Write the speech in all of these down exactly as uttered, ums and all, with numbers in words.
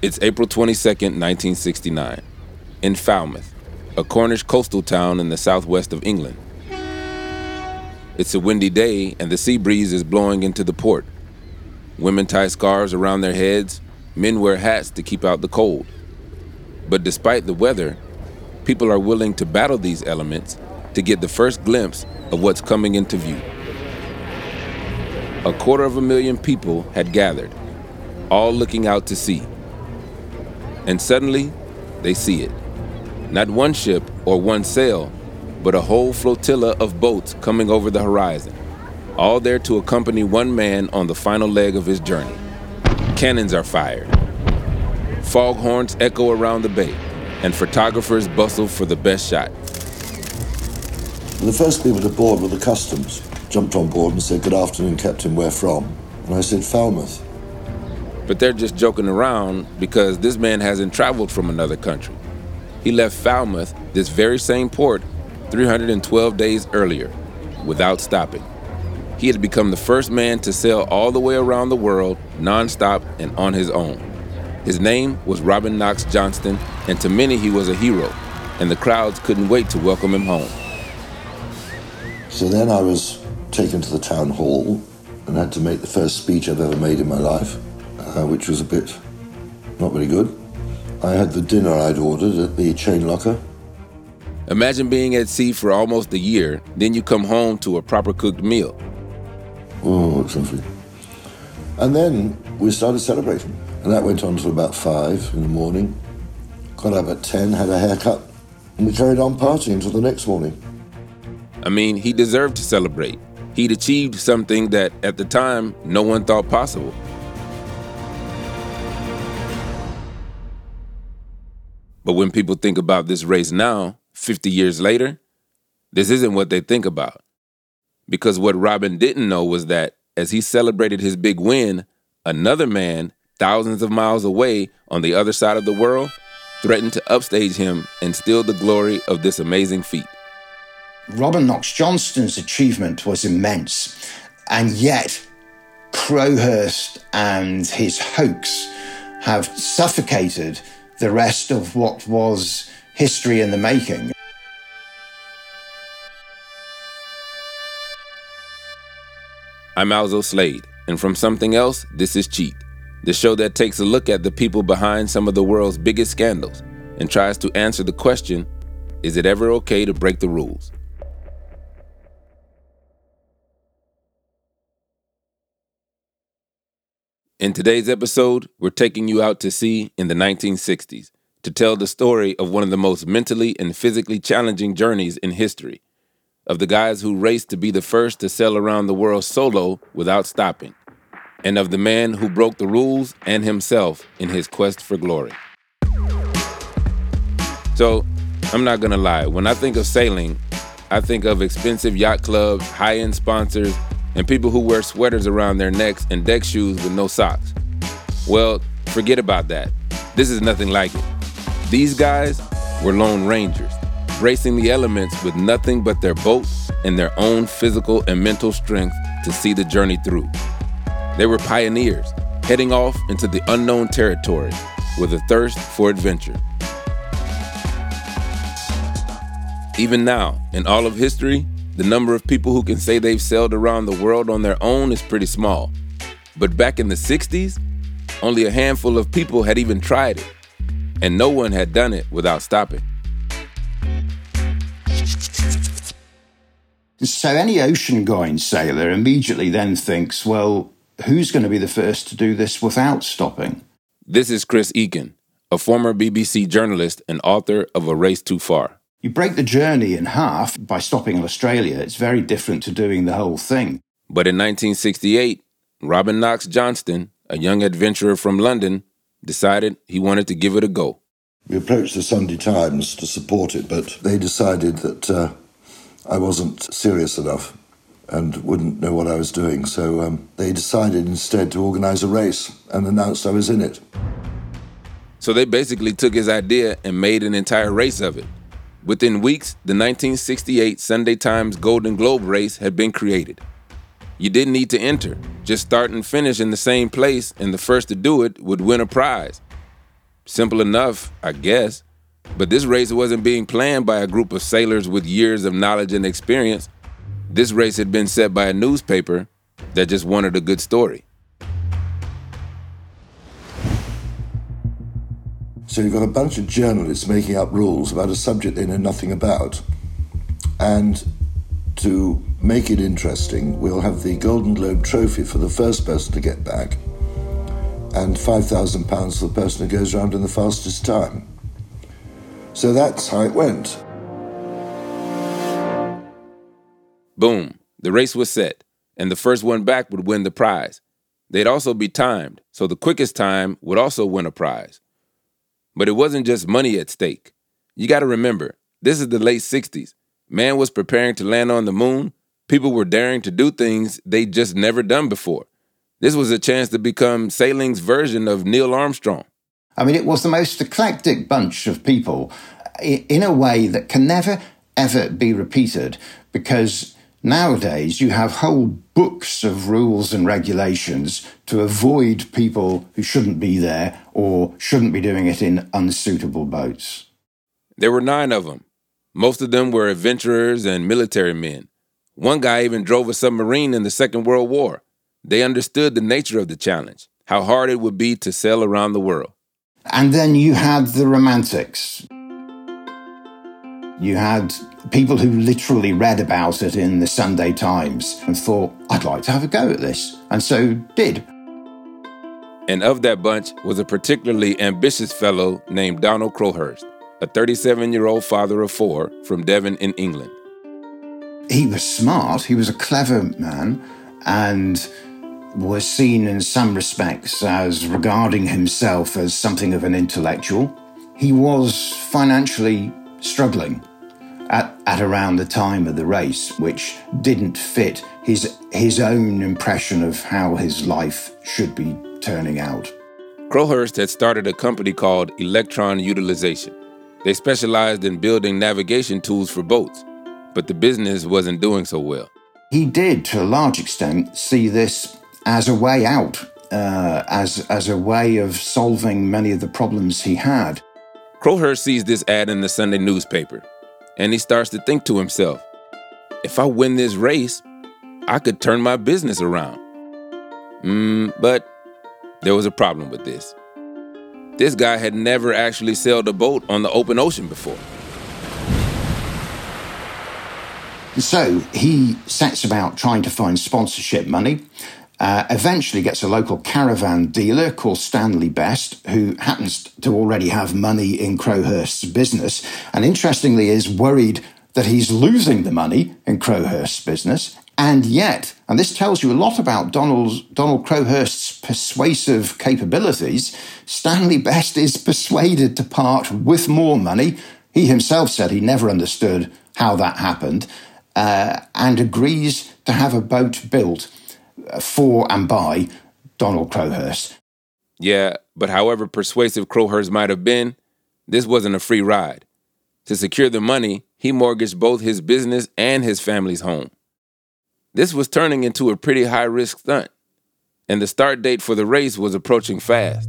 It's April twenty-second, nineteen sixty-nine, in Falmouth, a Cornish coastal town in the southwest of England. It's a windy day and the sea breeze is blowing into the port. Women tie scarves around their heads, men wear hats to keep out the cold. But despite the weather, people are willing to battle these elements to get the first glimpse of what's coming into view. A quarter of a million people had gathered, all looking out to sea. And suddenly, they see it. Not one ship or one sail, but a whole flotilla of boats coming over the horizon, all there to accompany one man on the final leg of his journey. Cannons are fired. Foghorns echo around the bay, and photographers bustle for the best shot. The first people to board were the customs. Jumped on board and said, "Good afternoon, Captain, where from?" And I said, "Falmouth." But they're just joking around because this man hasn't traveled from another country. He left Falmouth, this very same port, three hundred twelve days earlier, without stopping. He had become the first man to sail all the way around the world, nonstop and on his own. His name was Robin Knox Johnston, and to many he was a hero, and the crowds couldn't wait to welcome him home. So then I was taken to the town hall and had to make the first speech I've ever made in my life, uh, which was a bit not very good. I had the dinner I'd ordered at the chain locker. Imagine being at sea for almost a year, then you come home to a proper cooked meal. Oh, it's lovely. And then we started celebrating. And that went on till about five in the morning. Got up at ten, had a haircut, and we carried on partying until the next morning. I mean, he deserved to celebrate. He'd achieved something that, at the time, no one thought possible. But when people think about this race now, fifty years later, this isn't what they think about. Because what Robin didn't know was that, as he celebrated his big win, another man, thousands of miles away on the other side of the world, threatened to upstage him and steal the glory of this amazing feat. Robin Knox Johnston's achievement was immense, and yet Crowhurst and his hoax have suffocated the rest of what was history in the making. I'm Alzo Slade, and from Something Else, this is Cheat, the show that takes a look at the people behind some of the world's biggest scandals and tries to answer the question, is it ever okay to break the rules? In today's episode, we're taking you out to sea in the nineteen sixties to tell the story of one of the most mentally and physically challenging journeys in history, of the guys who raced to be the first to sail around the world solo without stopping, and of the man who broke the rules and himself in his quest for glory. So, I'm not gonna lie, when I think of sailing, I think of expensive yacht clubs, high-end sponsors, and people who wear sweaters around their necks and deck shoes with no socks. Well, forget about that. This is nothing like it. These guys were lone rangers, bracing the elements with nothing but their boat and their own physical and mental strength to see the journey through. They were pioneers, heading off into the unknown territory with a thirst for adventure. Even now, in all of history, the number of people who can say they've sailed around the world on their own is pretty small. But back in the sixties, only a handful of people had even tried it, and no one had done it without stopping. So any ocean-going sailor immediately then thinks, well, who's going to be the first to do this without stopping? This is Chris Eakin, a former B B C journalist and author of A Race Too Far. You break the journey in half by stopping in Australia. It's very different to doing the whole thing. But in nineteen sixty-eight, Robin Knox Johnston, a young adventurer from London, decided he wanted to give it a go. We approached the Sunday Times to support it, but they decided that uh, I wasn't serious enough and wouldn't know what I was doing. So um, they decided instead to organise a race and announced I was in it. So they basically took his idea and made an entire race of it. Within weeks, the nineteen sixty-eight Sunday Times Golden Globe race had been created. You didn't need to enter. Just start and finish in the same place, and the first to do it would win a prize. Simple enough, I guess. But this race wasn't being planned by a group of sailors with years of knowledge and experience. This race had been set by a newspaper that just wanted a good story. So you've got a bunch of journalists making up rules about a subject they know nothing about. And to make it interesting, we'll have the Golden Globe trophy for the first person to get back and five thousand pounds for the person who goes around in the fastest time. So that's how it went. Boom, the race was set, and the first one back would win the prize. They'd also be timed, so the quickest time would also win a prize. But it wasn't just money at stake. You got to remember, this is the late sixties. Man was preparing to land on the moon. People were daring to do things they'd just never done before. This was a chance to become sailing's version of Neil Armstrong. I mean, it was the most eclectic bunch of people in a way that can never, ever be repeated, because nowadays you have whole books of rules and regulations to avoid people who shouldn't be there or shouldn't be doing it in unsuitable boats. There were nine of them. Most of them were adventurers and military men. One guy even drove a submarine in the Second World War. They understood the nature of the challenge, how hard it would be to sail around the world. And then you had the romantics. You had people who literally read about it in the Sunday Times and thought, I'd like to have a go at this, and so did. And of that bunch was a particularly ambitious fellow named Donald Crowhurst, a thirty-seven-year-old father of four from Devon in England. He was smart, he was a clever man, and was seen in some respects as regarding himself as something of an intellectual. He was financially struggling at, at around the time of the race, which didn't fit his, his own impression of how his life should be turning out. Crowhurst had started a company called Electron Utilization. They specialized in building navigation tools for boats, but the business wasn't doing so well. He did, to a large extent, see this as a way out, uh, as, as a way of solving many of the problems he had. Crowhurst sees this ad in the Sunday newspaper, and he starts to think to himself, if I win this race, I could turn my business around. Mm, but there was a problem with this. This guy had never actually sailed a boat on the open ocean before. So he sets about trying to find sponsorship money, uh, eventually gets a local caravan dealer called Stanley Best, who happens to already have money in Crowhurst's business, and interestingly is worried that he's losing the money in Crowhurst's business. And yet, and this tells you a lot about Donald, Donald Crowhurst's persuasive capabilities, Stanley Best is persuaded to part with more money. He himself said he never understood how that happened, uh, and agrees to have a boat built for and by Donald Crowhurst. Yeah, but however persuasive Crowhurst might have been, this wasn't a free ride. To secure the money, he mortgaged both his business and his family's home. This was turning into a pretty high-risk stunt, and the start date for the race was approaching fast.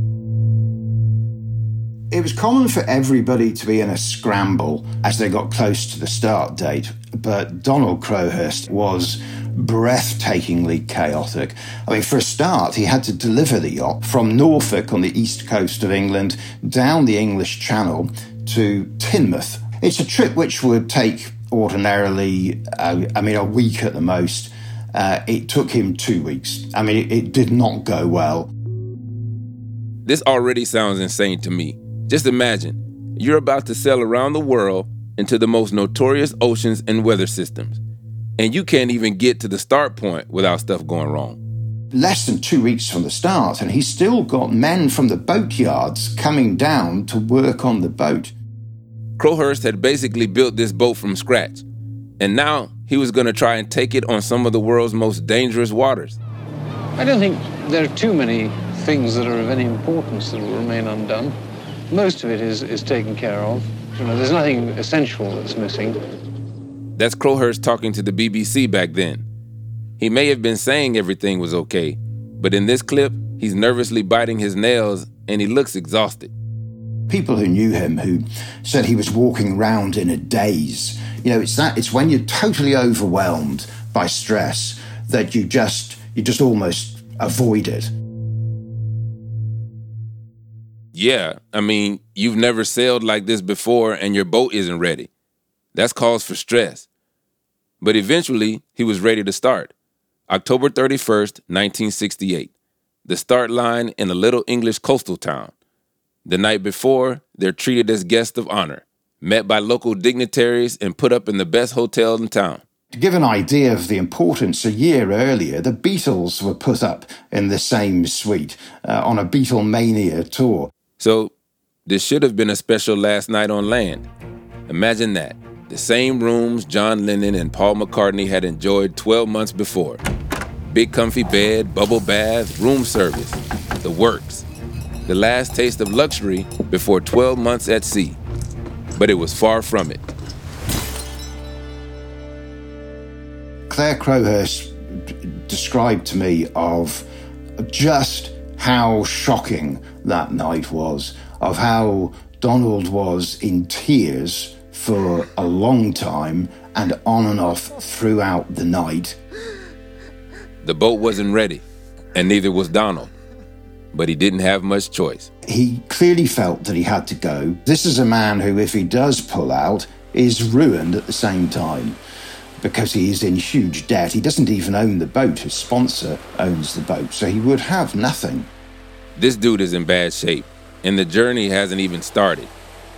It was common for everybody to be in a scramble as they got close to the start date, but Donald Crowhurst was breathtakingly chaotic. I mean, for a start, he had to deliver the yacht from Norfolk on the east coast of England down the English Channel to Teignmouth. It's a trip which would take ordinarily, uh, I mean, a week at the most. Uh, it took him two weeks. I mean, it, it did not go well. This already sounds insane to me. Just imagine, you're about to sail around the world into the most notorious oceans and weather systems, and you can't even get to the start point without stuff going wrong. Less than two weeks from the start, and he's still got men from the boatyards coming down to work on the boat. Crowhurst had basically built this boat from scratch, and now he was going to try and take it on some of the world's most dangerous waters. I don't think there are too many things that are of any importance that will remain undone. Most of it is, is taken care of. You know, there's nothing essential that's missing. That's Crowhurst talking to the B B C back then. He may have been saying everything was okay, but in this clip, he's nervously biting his nails and he looks exhausted. People who knew him who said he was walking around in a daze. You know, it's that, it's when you're totally overwhelmed by stress that you just, you just almost avoid it. Yeah, I mean, you've never sailed like this before and your boat isn't ready. That's cause for stress. But eventually, he was ready to start. October thirty-first, nineteen sixty-eight. The start line in a little English coastal town. The night before, they're treated as guests of honor, met by local dignitaries and put up in the best hotel in town. To give an idea of the importance, a year earlier, the Beatles were put up in the same suite uh, on a Beatlemania tour. So this should have been a special last night on land. Imagine that. The same rooms John Lennon and Paul McCartney had enjoyed twelve months before. Big comfy bed, bubble bath, room service, the works. The last taste of luxury before twelve months at sea. But it was far from it. Claire Crowhurst described to me of just how shocking that night was, of how Donald was in tears for a long time and on and off throughout the night. The boat wasn't ready, and neither was Donald, but he didn't have much choice. He clearly felt that he had to go. This is a man who, if he does pull out, is ruined at the same time because he is in huge debt. He doesn't even own the boat. His sponsor owns the boat, so he would have nothing. This dude is in bad shape, and the journey hasn't even started.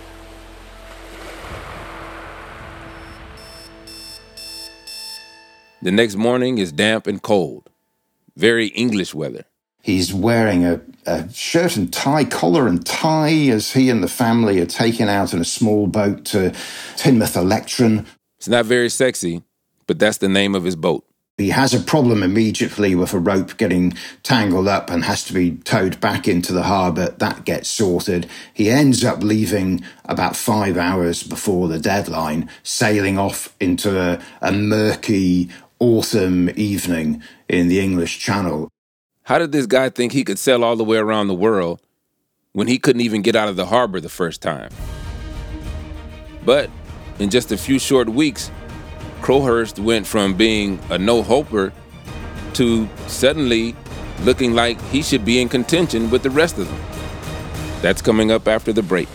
The next morning is damp and cold. Very English weather. He's wearing a, a shirt and tie, collar and tie, as he and the family are taken out in a small boat to Teignmouth Electron. It's not very sexy, but that's the name of his boat. He has a problem immediately with a rope getting tangled up and has to be towed back into the harbour. That gets sorted. He ends up leaving about five hours before the deadline, sailing off into a, a murky autumn evening in the English Channel. How did this guy think he could sail all the way around the world when he couldn't even get out of the harbor the first time? But in just a few short weeks, Crowhurst went from being a no-hoper to suddenly looking like he should be in contention with the rest of them. That's coming up after the break.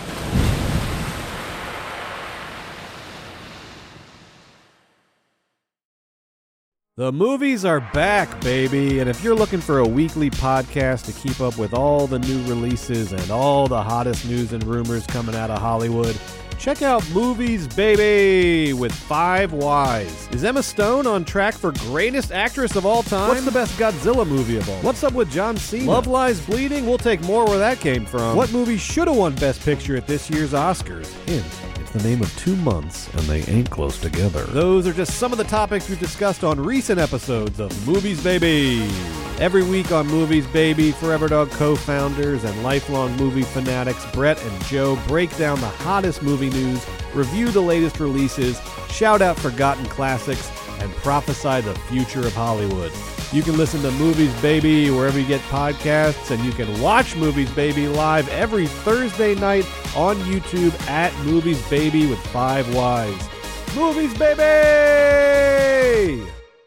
The movies are back, baby, and if you're looking for a weekly podcast to keep up with all the new releases and all the hottest news and rumors coming out of Hollywood, check out Movies Baby with Five Wise. Is Emma Stone on track for greatest actress of all time? What's the best Godzilla movie of all? What's up with John Cena? Love Lies Bleeding? We'll take more where that came from. What movie should have won Best Picture at this year's Oscars? Hint. The name of two months, and they ain't close together. Those are just some of the topics we've discussed on recent episodes of Movies Baby. Every week on Movies Baby, Forever Dog co-founders and lifelong movie fanatics Brett and Joe break down the hottest movie news, review the latest releases, shout out forgotten classics, and prophesy the future of Hollywood. You can listen to Movies Baby wherever you get podcasts, and you can watch Movies Baby live every Thursday night on YouTube at Movies Baby with Five Wise. Movies Baby!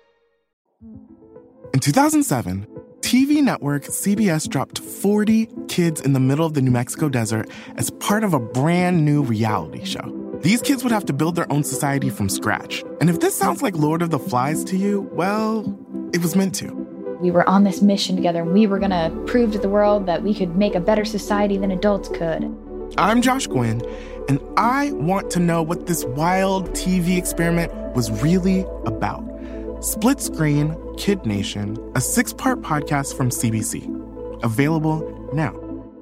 In two thousand seven, T V network C B S dropped forty kids in the middle of the New Mexico desert as part of a brand new reality show. These kids would have to build their own society from scratch. And if this sounds like Lord of the Flies to you, well, it was meant to. We were on this mission together, and we were going to prove to the world that we could make a better society than adults could. I'm Josh Gwynn, and I want to know what this wild T V experiment was really about. Split Screen, Kid Nation, a six-part podcast from C B C. Available now.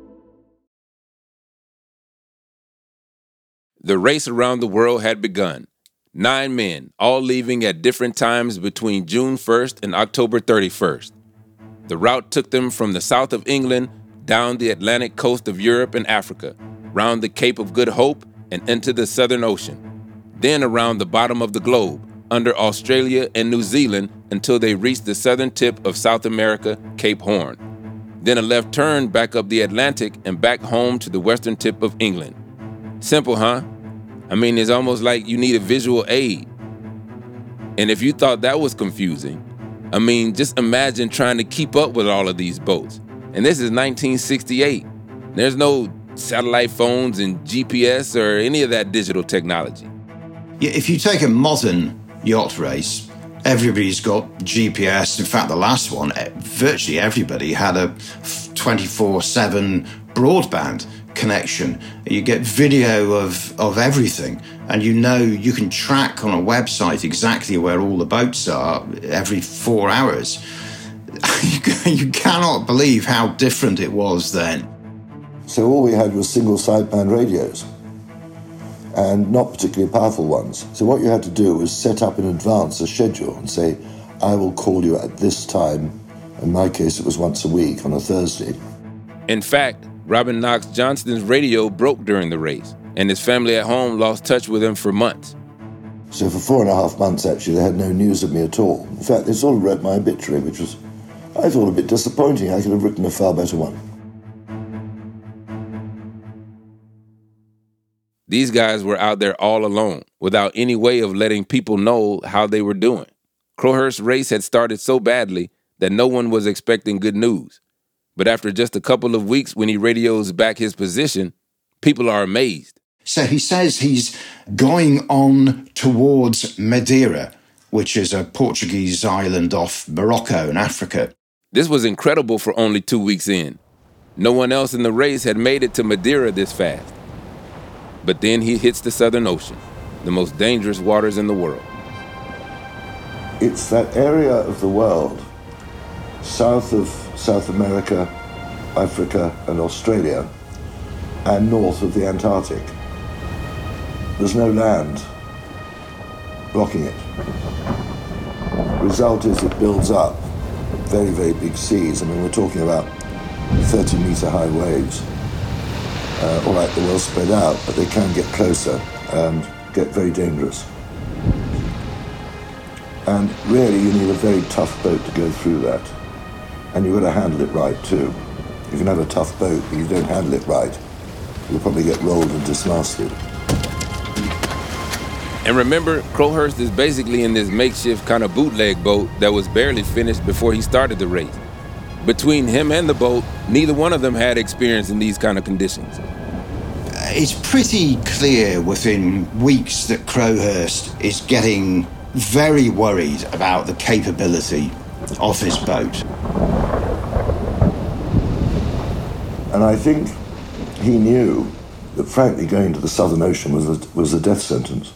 The race around the world had begun. Nine men, all leaving at different times between June first and October thirty-first. The route took them from the south of England down the Atlantic coast of Europe and Africa, round the Cape of Good Hope and into the Southern Ocean, then around the bottom of the globe, under Australia and New Zealand until they reached the southern tip of South America, Cape Horn. then a left turn back up the Atlantic and back home to the western tip of England. Simple, huh? I mean, it's almost like you need a visual aid. And if you thought that was confusing, I mean, just imagine trying to keep up with all of these boats. And this is nineteen sixty-eight. There's no satellite phones and G P S or any of that digital technology. Yeah, if you take a modern yacht race, everybody's got G P S. In fact, the last one, virtually everybody had a twenty-four seven broadband connection. You get video of, of everything, and you know you can track on a website exactly where all the boats are every four hours. You cannot believe how different it was then. So all we had was single sideband radios, and not particularly powerful ones. So what you had to do was set up in advance a schedule and say, I will call you at this time. In my case, it was once a week on a Thursday. In fact, Robin Knox Johnston's radio broke during the race, and his family at home lost touch with him for months. So for four and a half months, actually, they had no news of me at all. In fact, they sort of wrote my obituary, which was, I thought, a bit disappointing. I could have written a far better one. These guys were out there all alone, without any way of letting people know how they were doing. Crowhurst's race had started so badly that no one was expecting good news. But after just a couple of weeks, when he radios back his position, people are amazed. So he says he's going on towards Madeira, which is a Portuguese island off Morocco in Africa. This was incredible for only two weeks in. No one else in the race had made it to Madeira this fast. But then he hits the Southern Ocean, the most dangerous waters in the world. It's that area of the world, south of South America, Africa, and Australia, and north of the Antarctic. There's no land blocking it. Result is it builds up very, very big seas. I mean, we're talking about thirty meter high waves. Uh, all right, they're well spread out, but they can get closer and get very dangerous. And really, you need a very tough boat to go through that. And you've got to handle it right, too. You can have a tough boat, but you don't handle it right, you'll probably get rolled and dismasted. And remember, Crowhurst is basically in this makeshift kind of bootleg boat that was barely finished before he started the race. Between him and the boat, neither one of them had experience in these kind of conditions. It's pretty clear within weeks that Crowhurst is getting very worried about the capability of his boat. And I think he knew that, frankly, going to the Southern Ocean was a, was a death sentence.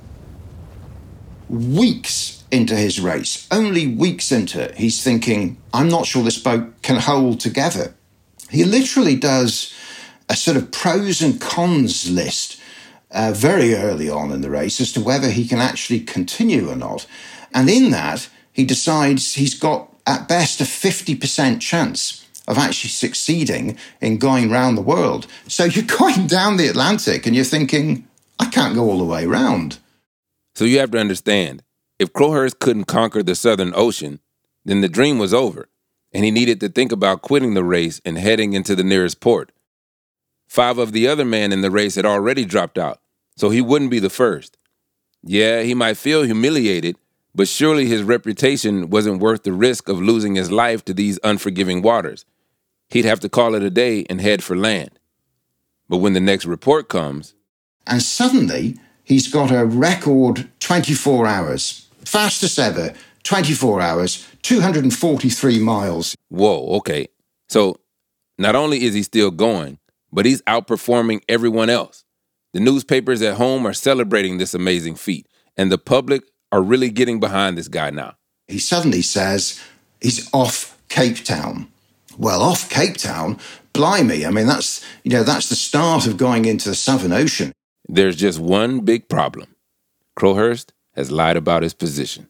Weeks into his race, only weeks into it, he's thinking, I'm not sure this boat can hold together. He literally does a sort of pros and cons list uh, very early on in the race as to whether he can actually continue or not. And in that, he decides he's got, at best, a fifty percent chance of actually succeeding in going round the world. So you're going down the Atlantic and you're thinking, I can't go all the way round. So you have to understand, if Crowhurst couldn't conquer the Southern Ocean, then the dream was over, and he needed to think about quitting the race and heading into the nearest port. Five of the other men in the race had already dropped out, so he wouldn't be the first. Yeah, he might feel humiliated, but surely his reputation wasn't worth the risk of losing his life to these unforgiving waters. He'd have to call it a day and head for land. But when the next report comes... And suddenly, he's got a record twenty-four hours. Fastest ever, twenty-four hours, two hundred forty-three miles. Whoa, okay. So not only is he still going, but he's outperforming everyone else. The newspapers at home are celebrating this amazing feat, and the public are really getting behind this guy now. He suddenly says he's off Cape Town. Well, off Cape Town, blimey. I mean, that's, you know, that's the start of going into the Southern Ocean. There's just one big problem. Crowhurst has lied about his position.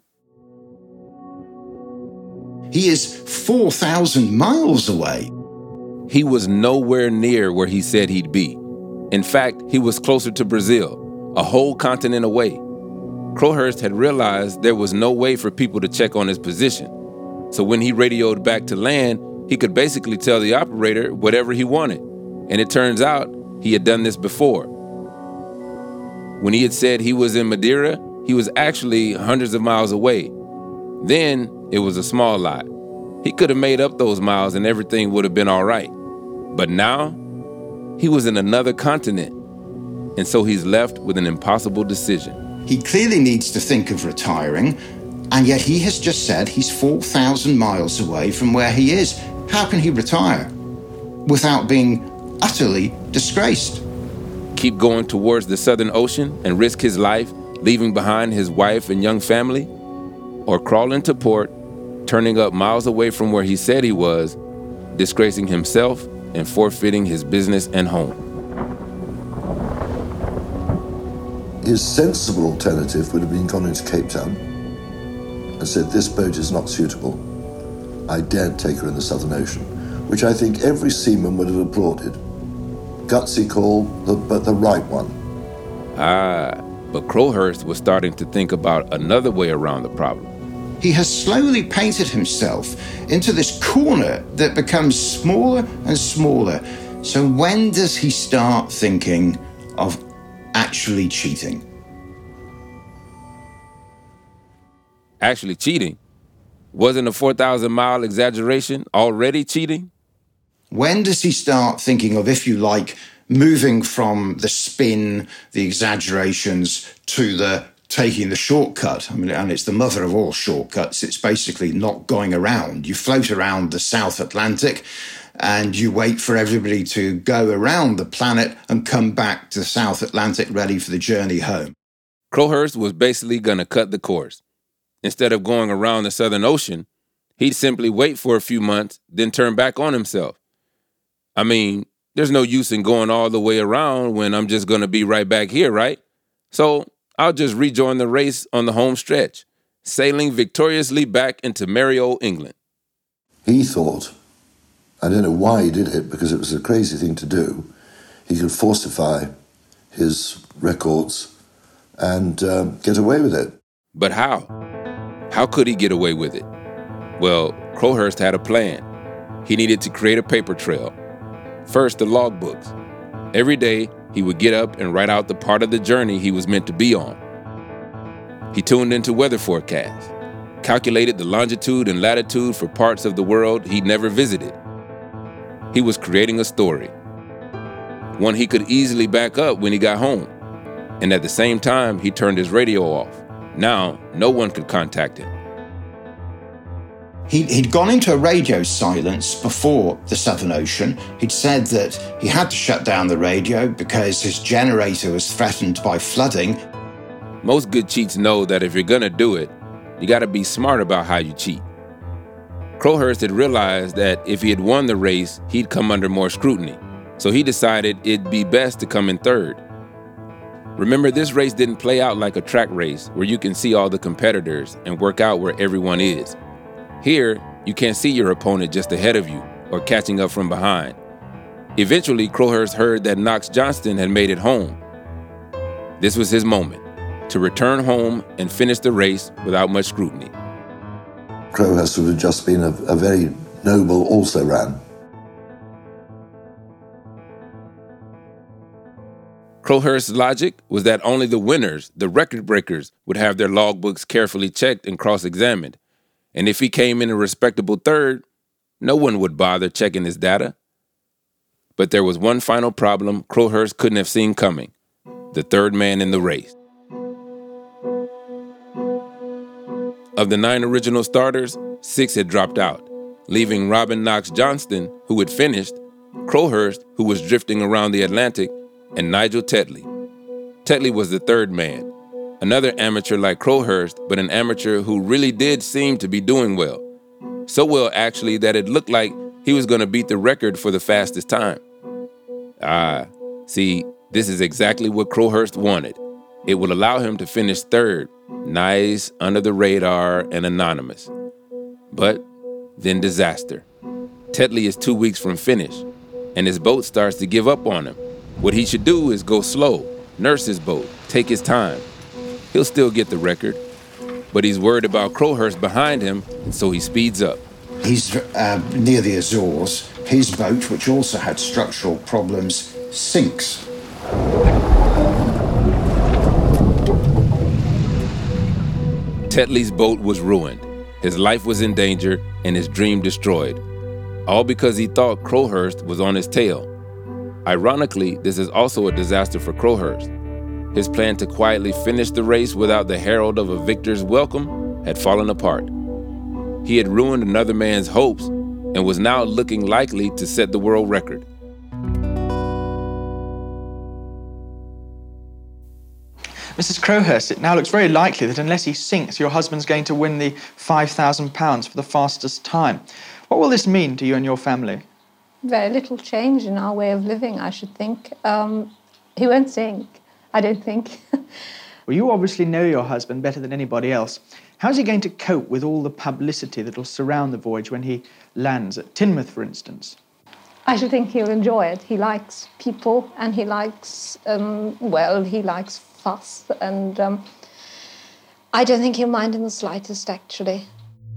He is four thousand miles away. He was nowhere near where he said he'd be. In fact, he was closer to Brazil, a whole continent away. Crowhurst had realized there was no way for people to check on his position. So when he radioed back to land, he could basically tell the operator whatever he wanted. And it turns out he had done this before. When he had said he was in Madeira, he was actually hundreds of miles away. Then it was a small lie. He could have made up those miles and everything would have been all right. But now, he was in another continent. And so he's left with an impossible decision. He clearly needs to think of retiring, and yet he has just said he's four thousand miles away from where he is. How can he retire without being utterly disgraced? Keep going towards the Southern Ocean and risk his life, leaving behind his wife and young family? Or crawl into port, turning up miles away from where he said he was, disgracing himself and forfeiting his business and home? His sensible alternative would have been gone into Cape Town and said, this boat is not suitable. I daren't take her in the Southern Ocean, which I think every seaman would have applauded. Gutsy call, but the right one. Ah, but Crowhurst was starting to think about another way around the problem. He has slowly painted himself into this corner that becomes smaller and smaller. So when does he start thinking of actually cheating? Actually cheating? Wasn't a four thousand mile exaggeration already cheating? When does he start thinking of, if you like, moving from the spin, the exaggerations, to the taking the shortcut? I mean, and it's the mother of all shortcuts. It's basically not going around. You float around the South Atlantic and you wait for everybody to go around the planet and come back to the South Atlantic ready for the journey home. Crowhurst was basically going to cut the course. Instead of going around the Southern Ocean, he'd simply wait for a few months, then turn back on himself. I mean, there's no use in going all the way around when I'm just going to be right back here, right? So I'll just rejoin the race on the home stretch, sailing victoriously back into merry old England. He thought, I don't know why he did it, because it was a crazy thing to do, he could falsify his records and uh, get away with it. But how? How could he get away with it? Well, Crowhurst had a plan. He needed to create a paper trail. First, the logbooks. Every day, he would get up and write out the part of the journey he was meant to be on. He tuned into weather forecasts, calculated the longitude and latitude for parts of the world he'd never visited. He was creating a story, one he could easily back up when he got home. And at the same time, he turned his radio off. Now, no one could contact him. He'd, he'd gone into a radio silence before the Southern Ocean. He'd said that he had to shut down the radio because his generator was threatened by flooding. Most good cheats know that if you're gonna do it, you gotta be smart about how you cheat. Crowhurst had realized that if he had won the race, he'd come under more scrutiny. So he decided it'd be best to come in third. Remember, this race didn't play out like a track race where you can see all the competitors and work out where everyone is. Here, you can't see your opponent just ahead of you or catching up from behind. Eventually, Crowhurst heard that Knox Johnston had made it home. This was his moment, to return home and finish the race without much scrutiny. Crowhurst would have just been a, a very noble also-ran. Crowhurst's logic was that only the winners, the record breakers, would have their logbooks carefully checked and cross-examined. And if he came in a respectable third, no one would bother checking his data. But there was one final problem Crowhurst couldn't have seen coming: the third man in the race. Of the nine original starters, six had dropped out, leaving Robin Knox Johnston, who had finished, Crowhurst, who was drifting around the Atlantic, and Nigel Tetley. Tetley was the third man, another amateur like Crowhurst, but an amateur who really did seem to be doing well. So well, actually, that it looked like he was going to beat the record for the fastest time. Ah, see, this is exactly what Crowhurst wanted. It would allow him to finish third, nice, under the radar, and anonymous. But then disaster. Tetley is two weeks from finish, and his boat starts to give up on him. What he should do is go slow, nurse his boat, take his time. He'll still get the record, but he's worried about Crowhurst behind him, and so he speeds up. He's uh, near the Azores. His boat, which also had structural problems, sinks. Tetley's boat was ruined, his life was in danger, and his dream destroyed. All because he thought Crowhurst was on his tail. Ironically, this is also a disaster for Crowhurst. His plan to quietly finish the race without the herald of a victor's welcome had fallen apart. He had ruined another man's hopes and was now looking likely to set the world record. Missus Crowhurst, it now looks very likely that unless he sinks, your husband's going to win the five thousand pounds for the fastest time. What will this mean to you and your family? Very little change in our way of living, I should think. Um, he won't sink, I don't think. Well, you obviously know your husband better than anybody else. How's he going to cope with all the publicity that will surround the voyage when he lands at Teignmouth, for instance? I should think he'll enjoy it. He likes people and he likes, um, well, he likes fuss. And um, I don't think he'll mind in the slightest, actually.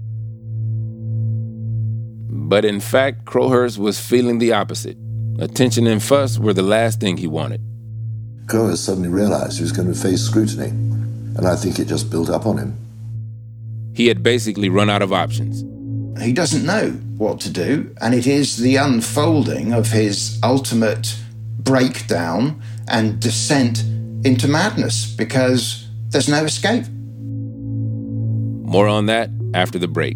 But in fact, Crowhurst was feeling the opposite. Attention and fuss were the last thing he wanted. Crowhurst suddenly realized he was going to face scrutiny, and I think it just built up on him. He had basically run out of options. He doesn't know what to do, and it is the unfolding of his ultimate breakdown and descent into madness, because there's no escape. More on that after the break.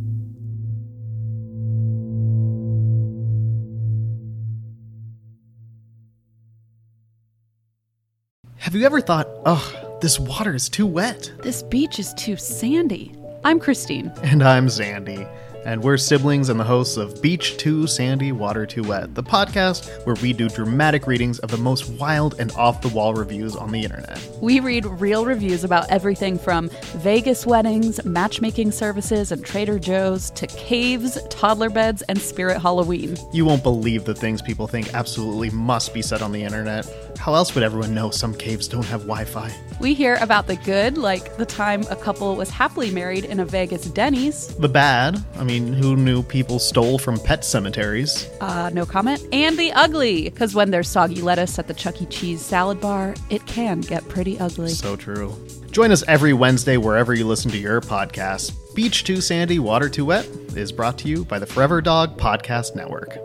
Have you ever thought, ugh, this water is too wet? This beach is too sandy. I'm Christine. And I'm Zandy. And we're siblings and the hosts of Beach Too Sandy, Water Too Wet, the podcast where we do dramatic readings of the most wild and off-the-wall reviews on the internet. We read real reviews about everything from Vegas weddings, matchmaking services, and Trader Joe's to caves, toddler beds, and Spirit Halloween. You won't believe the things people think absolutely must be said on the internet. How else would everyone know some caves don't have Wi-Fi? We hear about the good, like the time a couple was happily married in a Vegas Denny's. The bad, I mean, who knew people stole from pet cemeteries? Uh, no comment. And the ugly, because when there's soggy lettuce at the Chuck E. Cheese salad bar, it can get pretty ugly. So true. Join us every Wednesday wherever you listen to your podcast. Beach Too Sandy, Water Too Wet is brought to you by the Forever Dog Podcast Network.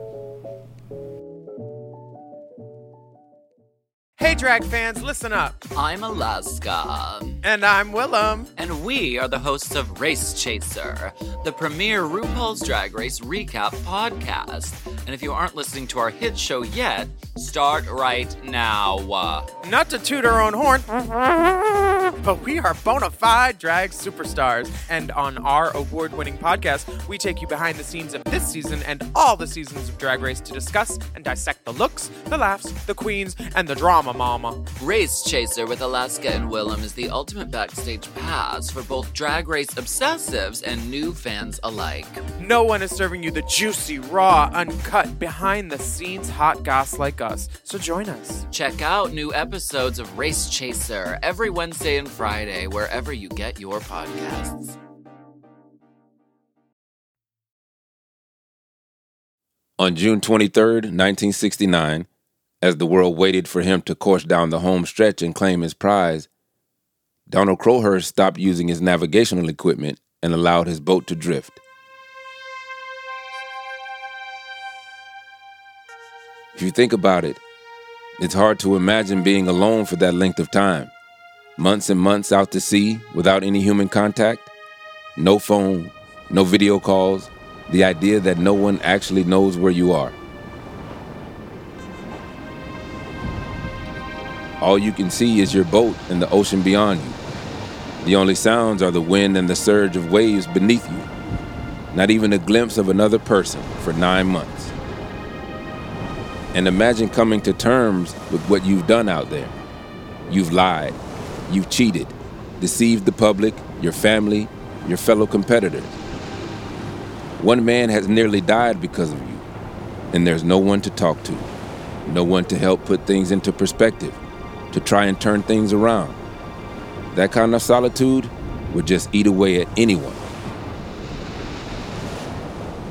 Hey, drag fans, listen up. I'm Alaska. And I'm Willem. And we are the hosts of Race Chaser, the premier RuPaul's Drag Race recap podcast. And if you aren't listening to our hit show yet, start right now. Not to toot our own horn, but we are bona fide drag superstars. And on our award-winning podcast, we take you behind the scenes of this season and all the seasons of Drag Race to discuss and dissect the looks, the laughs, the queens, and the drama, mama. Race Chaser with Alaska and Willem is the ultimate backstage pass for both Drag Race obsessives and new fans alike. No one is serving you the juicy, raw, uncut, behind-the-scenes hot goss like us, so join us. Check out new episodes of Race Chaser every Wednesday and Friday, wherever you get your podcasts. On June twenty-third, nineteen sixty-nine, as the world waited for him to course down the home stretch and claim his prize, Donald Crowhurst stopped using his navigational equipment and allowed his boat to drift. If you think about it, it's hard to imagine being alone for that length of time. Months and months out to sea without any human contact, no phone, no video calls, the idea that no one actually knows where you are. All you can see is your boat and the ocean beyond you. The only sounds are the wind and the surge of waves beneath you. Not even a glimpse of another person for nine months. And imagine coming to terms with what you've done out there. You've lied, you've cheated, deceived the public, your family, your fellow competitors. One man has nearly died because of you, and there's no one to talk to, no one to help put things into perspective, to try and turn things around. That kind of solitude would just eat away at anyone.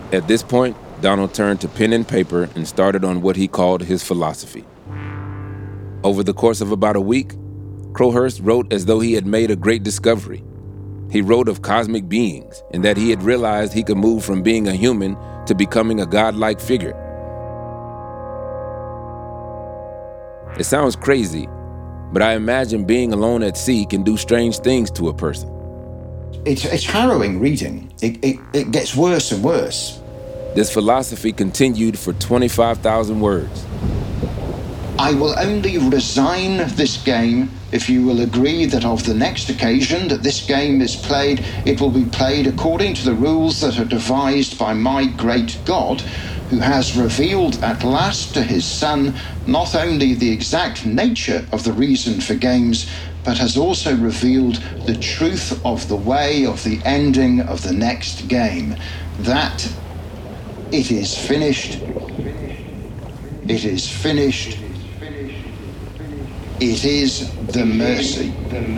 At this point, Donald turned to pen and paper and started on what he called his philosophy. Over the course of about a week, Crowhurst wrote as though he had made a great discovery. He wrote of cosmic beings and that he had realized he could move from being a human to becoming a godlike figure. It sounds crazy, but I imagine being alone at sea can do strange things to a person. It's, it's harrowing reading. It, it, it gets worse and worse. This philosophy continued for twenty-five thousand words. I will only resign this game if you will agree that of the next occasion that this game is played, it will be played according to the rules that are devised by my great God, who has revealed at last to his Son not only the exact nature of the reason for games, but has also revealed the truth of the way of the ending of the next game. That it is finished. It is finished. It is the mercy.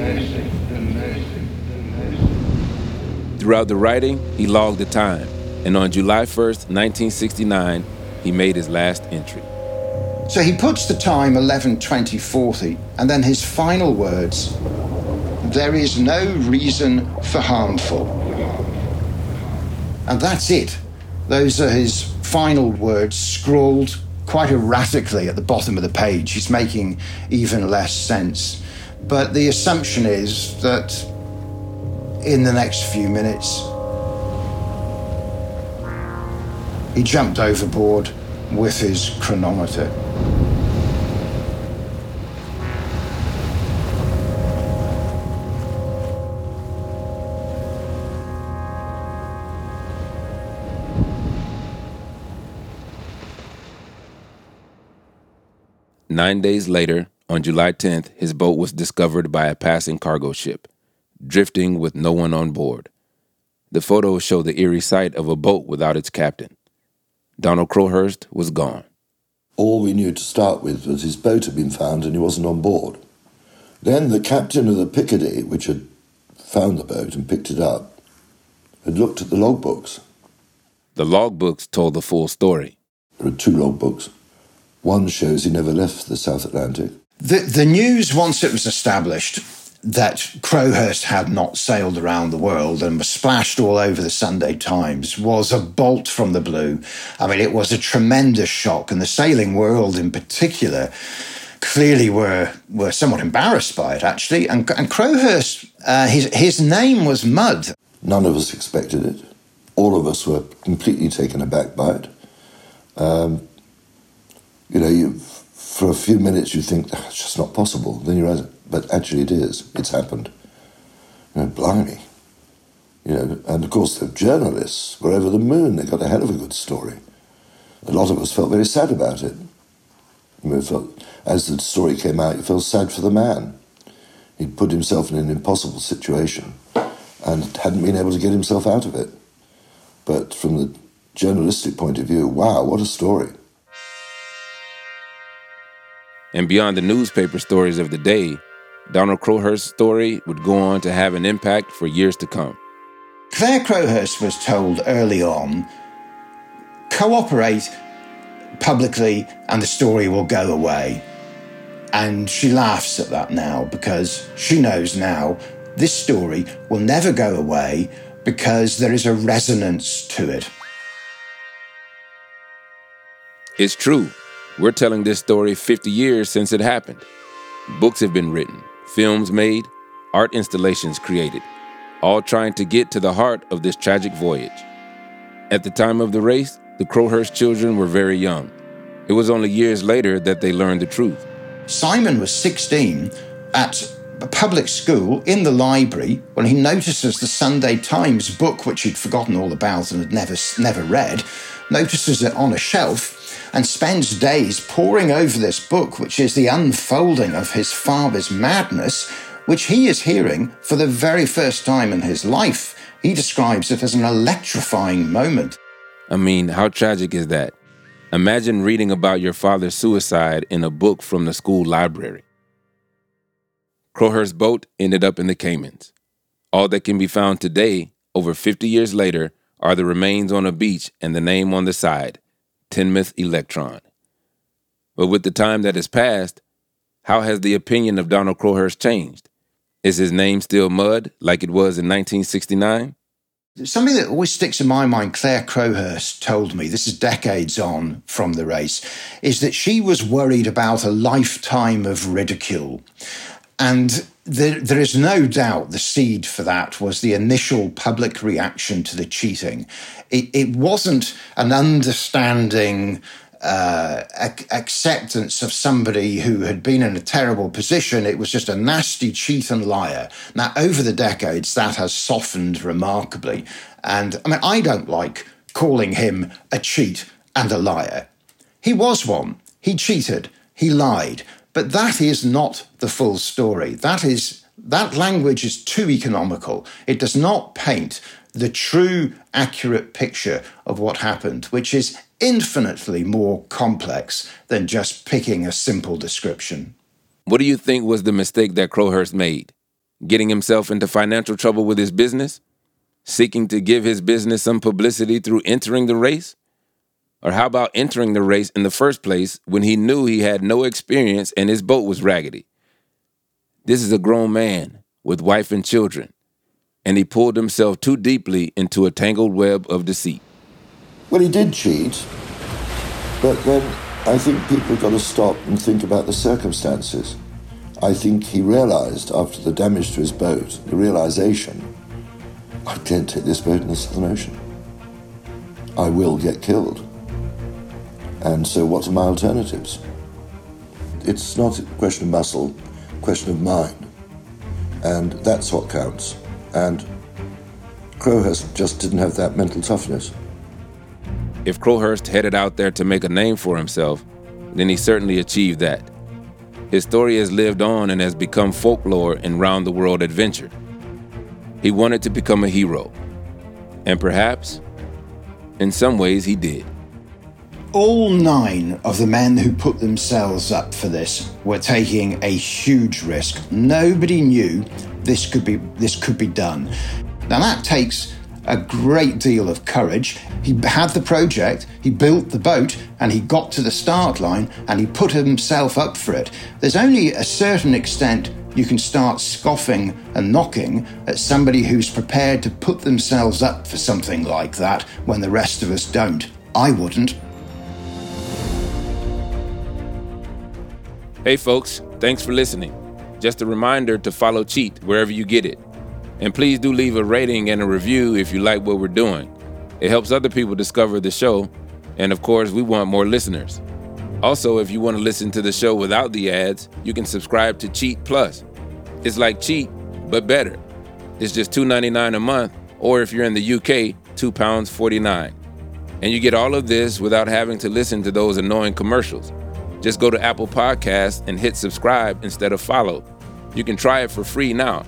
Throughout the writing, he logged the time, and on July first, nineteen sixty-nine, he made his last entry. So he puts the time eleven twenty forty, and then his final words, there is no reason for harmful. And that's it. Those are his final words, scrawled quite erratically at the bottom of the page. He's making even less sense. But the assumption is that in the next few minutes, he jumped overboard with his chronometer. Nine days later, on July tenth, his boat was discovered by a passing cargo ship, drifting with no one on board. The photos show the eerie sight of a boat without its captain. Donald Crowhurst was gone. All we knew to start with was his boat had been found and he wasn't on board. Then the captain of the Picardy, which had found the boat and picked it up, had looked at the logbooks. The logbooks told the full story. There are two logbooks. One shows he never left the South Atlantic. The, the news, once it was established that Crowhurst had not sailed around the world and was splashed all over the Sunday Times, was a bolt from the blue. I mean, it was a tremendous shock, and the sailing world in particular clearly were were somewhat embarrassed by it, actually. And, and Crowhurst, uh, his, his name was mud. None of us expected it. All of us were completely taken aback by it. Um, you know, you, for a few minutes you think, oh, it's just not possible. Then you realize, but actually it is. It's happened. You know, blimey. You know, and of course the journalists were over the moon. They got a hell of a good story. A lot of us felt very sad about it. You know, felt, as the story came out, you felt sad for the man. He'd put himself in an impossible situation and hadn't been able to get himself out of it. But from the journalistic point of view, wow, what a story. And beyond the newspaper stories of the day, Donald Crowhurst's story would go on to have an impact for years to come. Claire Crowhurst was told early on, cooperate publicly and the story will go away. And she laughs at that now because she knows now this story will never go away because there is a resonance to it. It's true. We're telling this story fifty years since it happened. Books have been written, films made, art installations created, all trying to get to the heart of this tragic voyage. At the time of the race, the Crowhurst children were very young. It was only years later that they learned the truth. Simon was sixteen at a public school in the library when he notices the Sunday Times book, which he'd forgotten all about and had never, never read, notices it on a shelf and spends days poring over this book, which is the unfolding of his father's madness, which he is hearing for the very first time in his life. He describes it as an electrifying moment. I mean, how tragic is that? Imagine reading about your father's suicide in a book from the school library. Crowhurst's boat ended up in the Caymans. All that can be found today, over fifty years later, are the remains on a beach and the name on the side, Tinmouth Electron. But with the time that has passed, how has the opinion of Donald Crowhurst changed? Is his name still mud like it was in nineteen sixty-nine? Something that always sticks in my mind, Claire Crowhurst told me, this is decades on from the race, is that she was worried about a lifetime of ridicule. And there, there is no doubt the seed for that was the initial public reaction to the cheating. It, it wasn't an understanding uh, ac- acceptance of somebody who had been in a terrible position. It was just a nasty cheat and liar. Now, over the decades, that has softened remarkably. And I mean, I don't like calling him a cheat and a liar. He was one. He cheated. He lied. But that is not the full story. That is, that language is too economical. It does not paint the true, accurate picture of what happened, which is infinitely more complex than just picking a simple description. What do you think was the mistake that Crowhurst made? Getting himself into financial trouble with his business? Seeking to give his business some publicity through entering the race? Or how about entering the race in the first place when he knew he had no experience and his boat was raggedy? This is a grown man with wife and children, and he pulled himself too deeply into a tangled web of deceit. Well, he did cheat, but then I think people have got to stop and think about the circumstances. I think he realised after the damage to his boat, the realisation, I can't take this boat in the Southern Ocean. I will get killed. And so what are my alternatives? It's not a question of muscle, a question of mind. And that's what counts. And Crowhurst just didn't have that mental toughness. If Crowhurst headed out there to make a name for himself, then he certainly achieved that. His story has lived on and has become folklore in round-the-world adventure. He wanted to become a hero. And perhaps, in some ways, he did. All nine of the men who put themselves up for this were taking a huge risk. Nobody knew this could be this could be done. Now that takes a great deal of courage. He had the project, he built the boat, and he got to the start line, and he put himself up for it. There's only a certain extent you can start scoffing and knocking at somebody who's prepared to put themselves up for something like that when the rest of us don't. I wouldn't. Hey folks, thanks for listening. Just a reminder to follow Cheat wherever you get it. And please do leave a rating and a review if you like what we're doing. It helps other people discover the show. And of course, we want more listeners. Also, if you want to listen to the show without the ads, you can subscribe to Cheat Plus. It's like Cheat, but better. It's just two dollars and ninety-nine cents a month, or if you're in the U K, two pounds forty-nine. And you get all of this without having to listen to those annoying commercials. Just go to Apple Podcasts and hit subscribe instead of follow. You can try it for free now.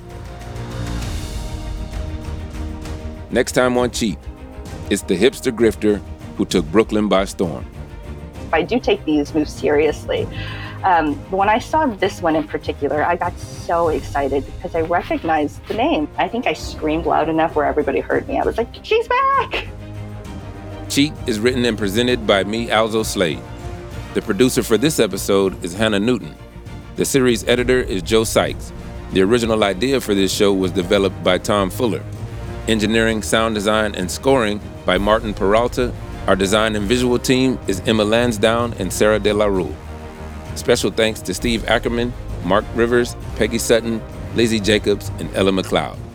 Next time on Cheat, it's the hipster grifter who took Brooklyn by storm. I do take these moves seriously. Um, but when I saw this one in particular, I got so excited because I recognized the name. I think I screamed loud enough where everybody heard me. I was like, she's back! Cheat is written and presented by me, Alzo Slade. The producer for this episode is Hannah Newton. The series editor is Joe Sykes. The original idea for this show was developed by Tom Fuller. Engineering, sound design, and scoring by Martin Peralta. Our design and visual team is Emma Lansdowne and Sarah De La Rue. Special thanks to Steve Ackerman, Mark Rivers, Peggy Sutton, Lizzie Jacobs, and Ella McLeod.